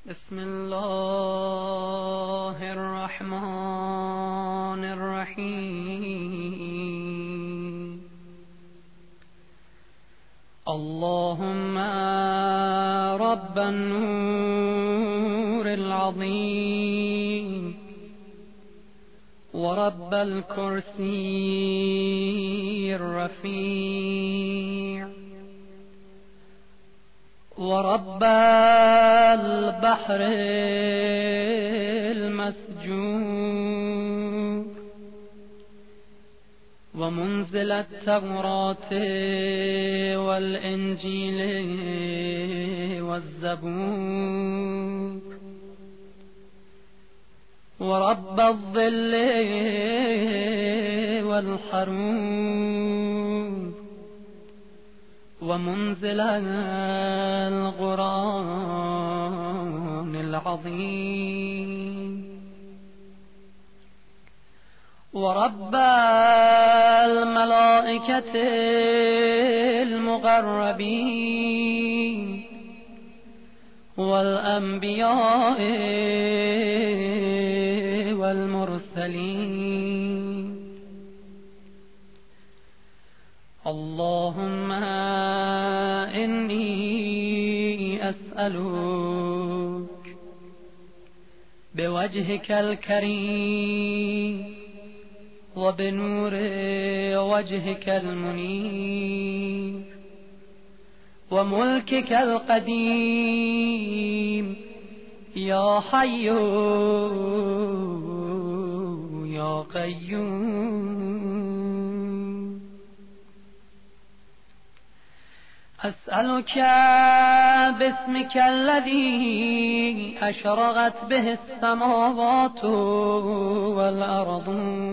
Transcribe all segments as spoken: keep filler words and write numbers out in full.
بسم الله الرحمن الرحيم. اللهم رب النور العظيم ورب الكرسي الرفيع ورب البحر المسجور ومنزل التوراة والإنجيل والزبور ورب الظل والحرور ومنزل القرآن العظيم ورب الملائكة المقربين والأنبياء والمرسلين. اللهم إني أسألك بوجهك الكريم وبنور وجهك المنير وملكك القديم يا حي يا قيوم، أسألك باسمك الذي أشرقت به السماوات والأرض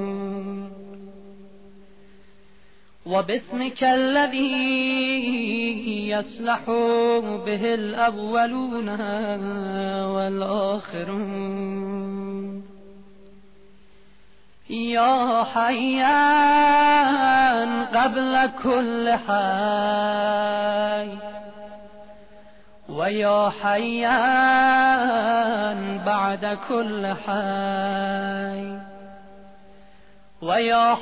وباسمك الذي يصلح به الأولون والآخرون، يا حيان قبل كل حي ويا حيان بعد كل حي ويا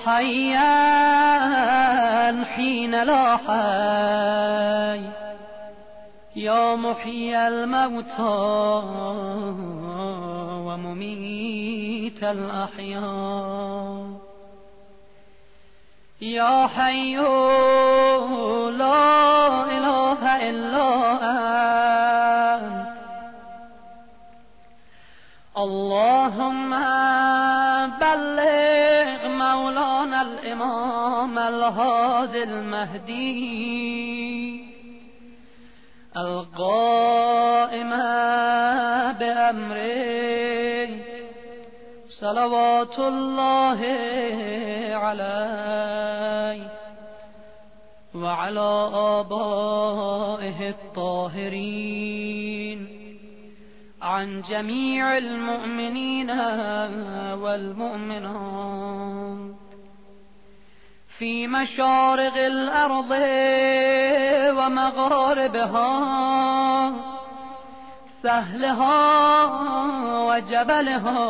حيان حين لا حي، يا محيي الموتى ومميت الأحياء، يا حي لا إله إلا أنت. اللهم بلغ مولانا الإمام الهادي المهدي القائم بأمره صلوات الله عليه وعلى آبائه الطاهرين عن جميع المؤمنين والمؤمنات في مشارق الأرض ومغاربها، سهلها وجبلها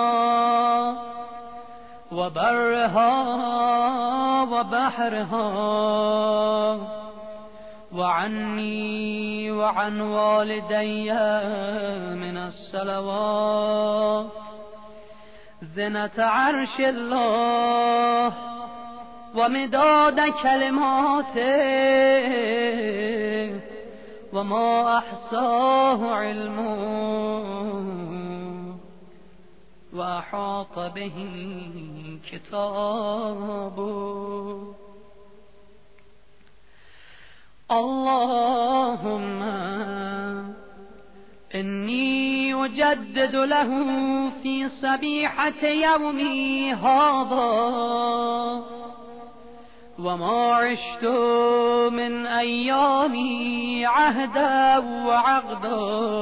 وبرها وبحرها، وعني وعن والدي من الصلوات زنة عرش الله ومداد كلماته وما أحصاه علمه وأحاط به كتابه. اللهم إني أجدد له في صبيحة يومي هذا وما عشت من أيامي عهدا وعقدا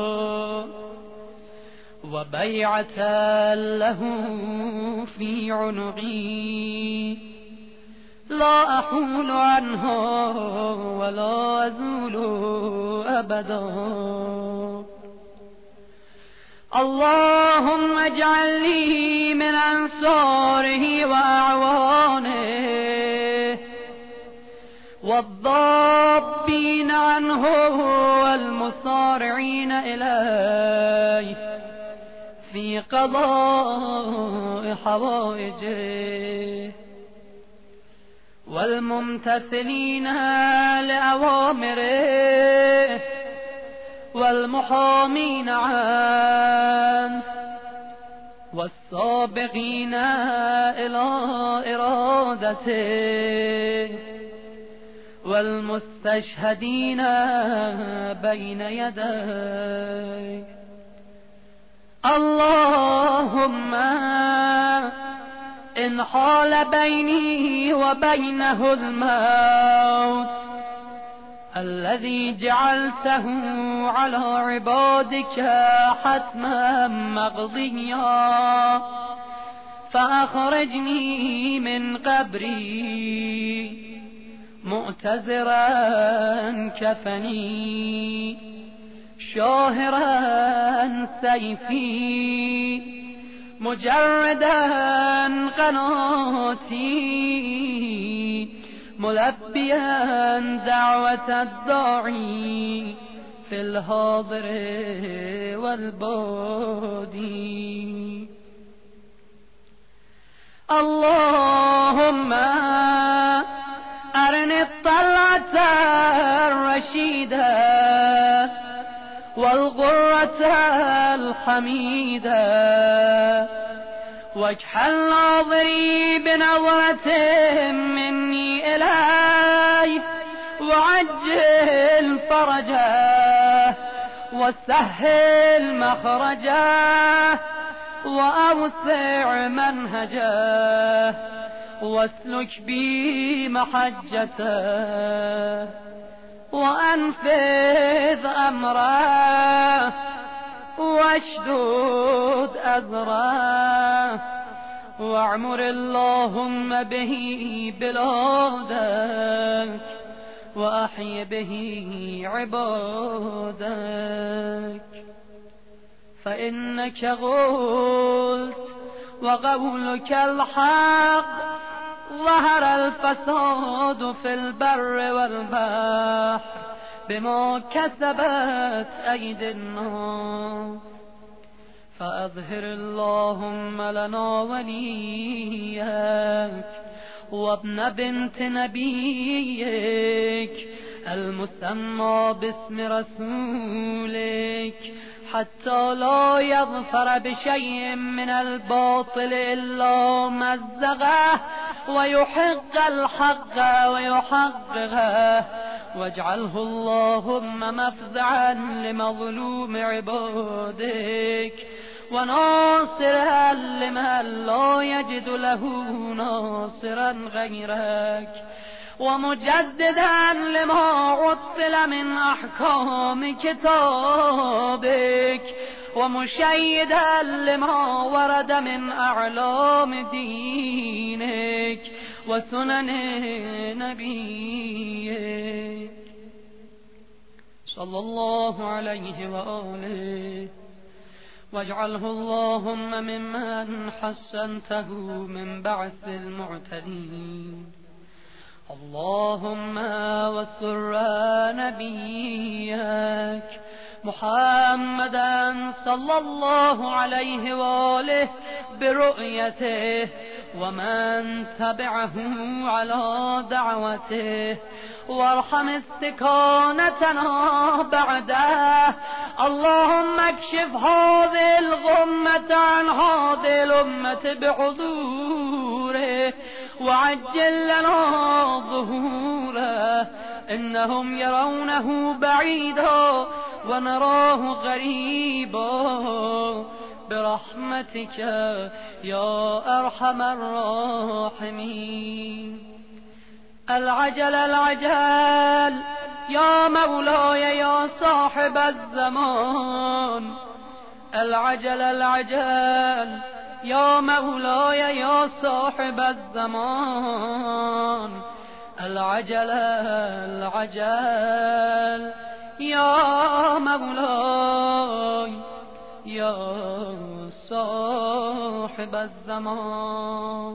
وبيعة له في عنقي لا أحول عنها ولا أزول أبدا. اللهم اجعل لي من أنصاره وأعوانه والضابين عنه والمصارعين إليه في قضاء حوائجه والممتثلين لأوامره والمحامين عنه والسابقين إلى إرادته والمستشهدين بين يديه. اللهم إن حال بيني وبينه الموت الذي جعلته على عبادك حتما مقضيا فأخرجني من قبري مؤتزرا كفني شاهرا سيفي مجردا قناتي ملبيا دعوة الداعي في الحاضر والبادي. اللهم أرني الطلعة الرشيدة والغرة الحميدة واجعل ناظري بنظرة مني إليه وعجل فرجه وسهل مخرجه وأوسع منهجه واسلك بي محجته وأنفذ أمره واشدد أذره واعمر اللهم به بلادك وأحي به عبادك. فإنك قلت وقولك الحق ظهر الفساد في البر والبحر بما كسبت أيدي الناس فأظهر اللهم لنا وليك وابن بنت نبيك المسمى باسم رسولك حتى لا يظفر بشيء من الباطل إلا مزغه ويحق الحق ويحققه واجعله اللهم مفزعا لمظلوم عبادك وناصرا لمن لا يجد له ناصرا غيرك ومجددا لما عطل من أحكام كتابك ومشيدا لما ورد من أعلام دينك وسنن نبيك صلى الله عليه وآله. واجعله اللهم ممن حسنته من بعث المعتدين. اللهم وسر نبيك محمدا صلى الله عليه وآله برؤيته ومن تبعه على دعوته وارحم استكانتنا بعده. اللهم اكشف هذه الغمة عن هذه الأمة بحضوره وعجل لنا ظهوره إنهم يرونه بعيدا ونراه غريبا برحمتك يا أرحم الراحمين. العجل العجل يا مولاي يا صاحب الزمان. العجل العجل يا مولاي يا صاحب الزمان. العجل العجل يا مولاي یا صاحب الزمان.